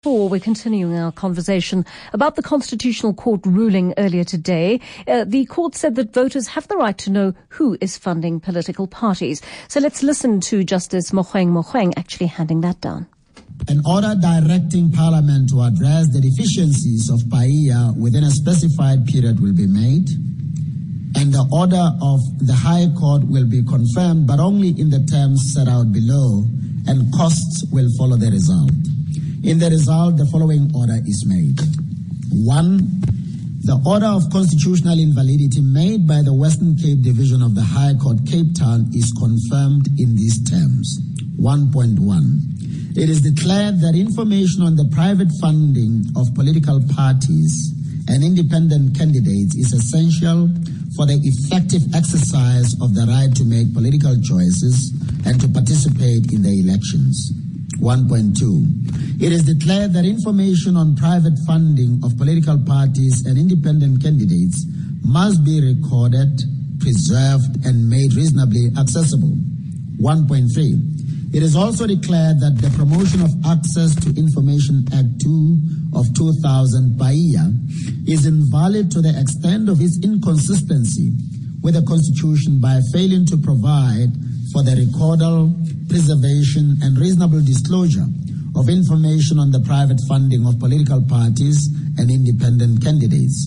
We're continuing our conversation about the Constitutional Court ruling earlier today. The court said that voters have the right to know who is funding political parties. So let's listen to Justice Mogoeng actually handing that down. An order directing Parliament to address the deficiencies of PAIA within a specified period will be made, and the order of the High Court will be confirmed, but only in the terms set out below, and costs will follow the result. In the result, the following order is made. 1. The order of constitutional invalidity made by the Western Cape Division of the High Court, Cape Town, is confirmed in these terms. 1.1. It is declared that information on the private funding of political parties and independent candidates is essential for the effective exercise of the right to make political choices and to participate in the elections. 1.2. It is declared that information on private funding of political parties and independent candidates must be recorded, preserved, and made reasonably accessible. 1.3. It is also declared that the Promotion of Access to Information Act 2 of 2000 PAIA is invalid to the extent of its inconsistency with the Constitution by failing to provide for the recordal, preservation, and reasonable disclosure of information on the private funding of political parties and independent candidates.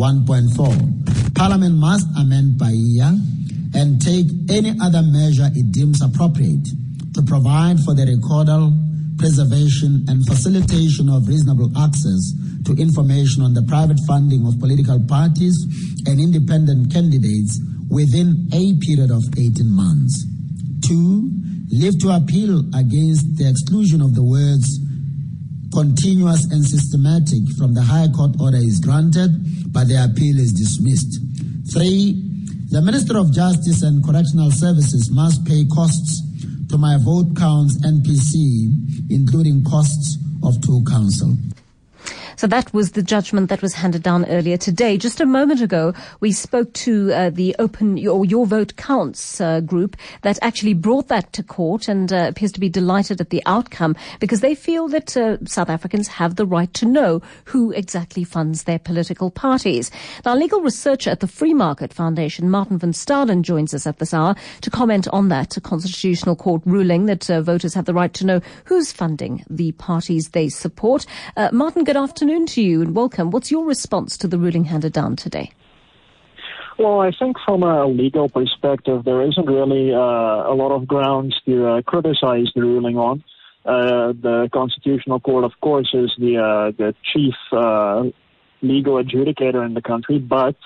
1.4. Parliament must amend PAIA and take any other measure it deems appropriate to provide for the recordal, preservation, and facilitation of reasonable access to information on the private funding of political parties and independent candidates within a period of 18 months. 2. Leave to appeal against the exclusion of the words continuous and systematic from the High Court order is granted, but the appeal is dismissed. 3. The Minister of Justice and Correctional Services must pay costs to My Vote Counts NPC, including costs of two counsel. So that was the judgment that was handed down earlier today. Just a moment ago, we spoke to the Your Vote Counts group that actually brought that to court and appears to be delighted at the outcome because they feel that South Africans have the right to know who exactly funds their political parties. Now, legal researcher at the Free Market Foundation, Martin van Staden, joins us at this hour to comment on that Constitutional Court ruling that voters have the right to know who's funding the parties they support. Martin, good afternoon to you and welcome. What's your response to the ruling handed down today? Well, I think from a legal perspective, there isn't really a lot of grounds to criticize the ruling on. The Constitutional Court, of course, is the chief legal adjudicator in the country, but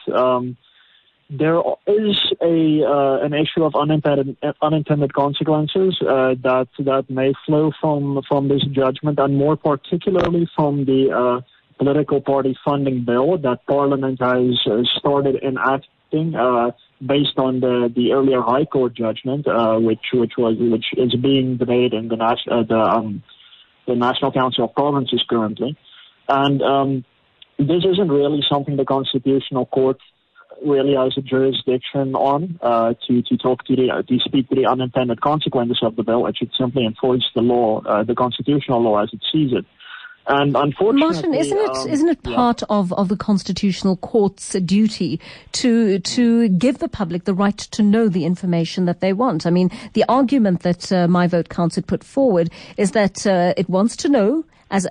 there is an issue of unintended consequences that may flow from this judgment, and more particularly from the political party funding bill that Parliament has started enacting based on the earlier High Court judgment, which is being debated in the National Council of Provinces currently, and this isn't really something the Constitutional Court really has a jurisdiction on to speak to the unintended consequences of the bill. It should simply enforce the law, the constitutional law as it sees it. And unfortunately, Martin, isn't it part of the Constitutional Court's duty to give the public the right to know the information that they want? I mean, the argument that My Vote Counts had put forward is that it wants to know, as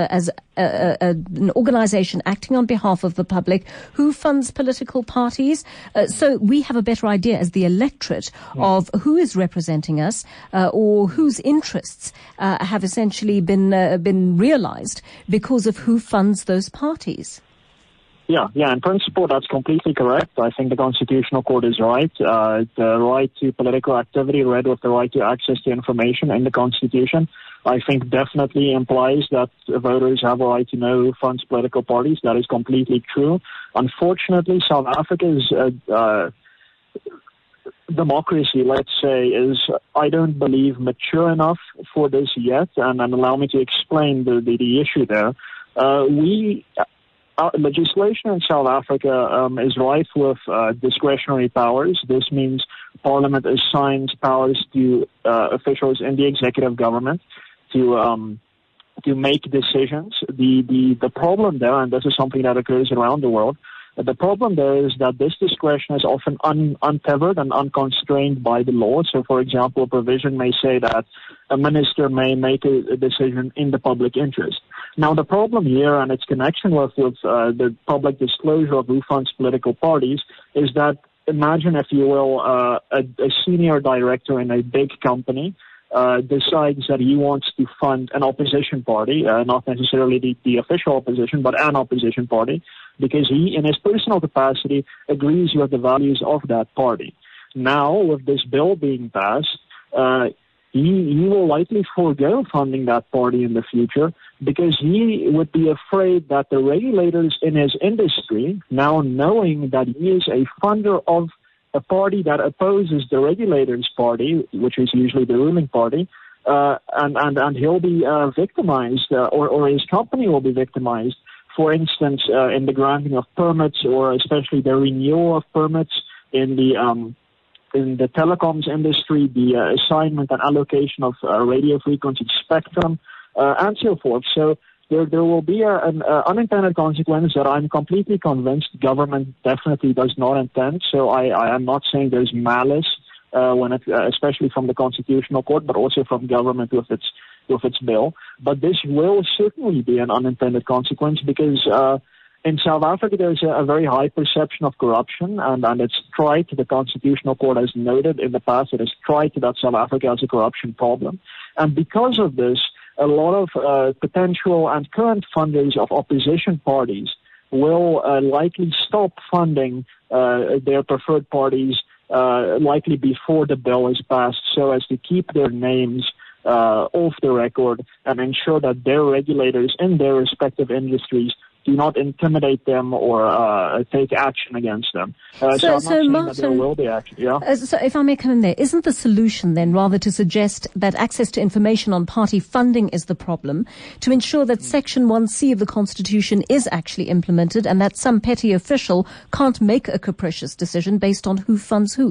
an organization acting on behalf of the public, who funds political parties. So we have a better idea as the electorate of who is representing us or whose interests have essentially been realized because of who funds those parties. Yeah, in principle, that's completely correct. I think the Constitutional Court is right. The right to political activity, read with the right to access to information in the Constitution, I think definitely implies that voters have a right to know who funds political parties. That is completely true. Unfortunately, South Africa's democracy, let's say, is, I don't believe, mature enough for this yet. And allow me to explain the issue there. Legislation in South Africa is rife with discretionary powers. This means Parliament assigns powers to officials in the executive government to make decisions. The problem there, and this is something that occurs around the world, the problem there is that this discretion is often untethered and unconstrained by the law. So, for example, a provision may say that a minister may make a decision in the public interest. Now, the problem here and its connection with the public disclosure of who funds political parties is that, imagine, if you will, a senior director in a big company decides that he wants to fund an opposition party, not necessarily the official opposition, but an opposition party, because he, in his personal capacity, agrees with the values of that party. Now, with this bill being passed, he will likely forego funding that party in the future because he would be afraid that the regulators in his industry, now knowing that he is a funder of a party that opposes the regulators' party, which is usually the ruling party, and he'll be victimized, or his company will be victimized, for instance, in the granting of permits, or especially the renewal of permits in the telecoms industry, the assignment and allocation of radio frequency spectrum, and so forth. So there will be an unintended consequence that I'm completely convinced government definitely does not intend. So I am not saying there's malice especially from the Constitutional Court, but also from government with its bill. But this will certainly be an unintended consequence because in South Africa there's a very high perception of corruption, and it's tried, the Constitutional Court has noted in the past, it has tried that South Africa has a corruption problem. And because of this, a lot of potential and current funders of opposition parties will likely stop funding their preferred parties likely before the bill is passed, so as to keep their names off the record and ensure that their regulators in their respective industries do not intimidate them or take action against them. So Martin, there will be action. Yeah. So if I may come in there, isn't the solution then rather to suggest that access to information on party funding is the problem, to ensure that Section 1C of the Constitution is actually implemented and that some petty official can't make a capricious decision based on who funds who?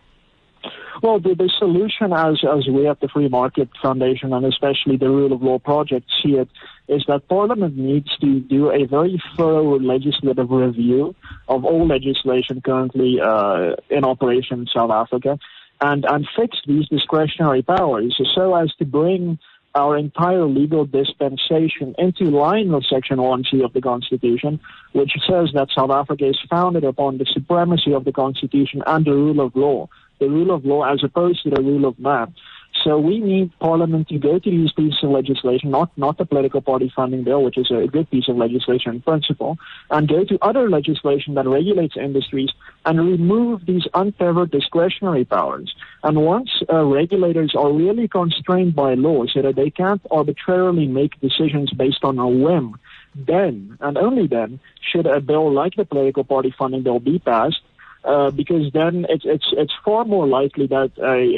Well, the solution, as we at the Free Market Foundation and especially the Rule of Law Project see it, is that Parliament needs to do a very thorough legislative review of all legislation currently in operation in South Africa and fix these discretionary powers so as to bring our entire legal dispensation into line with Section 1C of the Constitution, which says that South Africa is founded upon the supremacy of the Constitution and the rule of law. The rule of law as opposed to the rule of man. So we need Parliament to go to these pieces of legislation, not the political party funding bill, which is a good piece of legislation in principle, and go to other legislation that regulates industries and remove these untethered discretionary powers. And once regulators are really constrained by law so that they can't arbitrarily make decisions based on a whim, then, and only then, should a bill like the political party funding bill be passed, because then it's far more likely that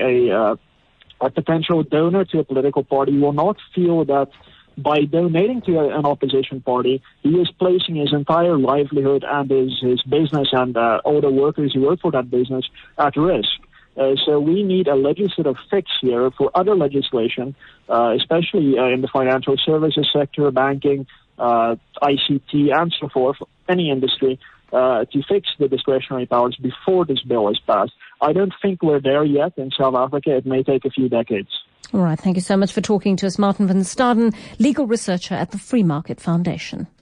a potential donor to a political party will not feel that by donating to an opposition party, he is placing his entire livelihood and his business and all the workers who work for that business at risk. So we need a legislative fix here for other legislation, especially in the financial services sector, banking, ICT, and so forth, any industry, to fix the discretionary powers before this bill is passed. I don't think we're there yet in South Africa. It may take a few decades. All right. Thank you so much for talking to us, Martin van Staden, legal researcher at the Free Market Foundation.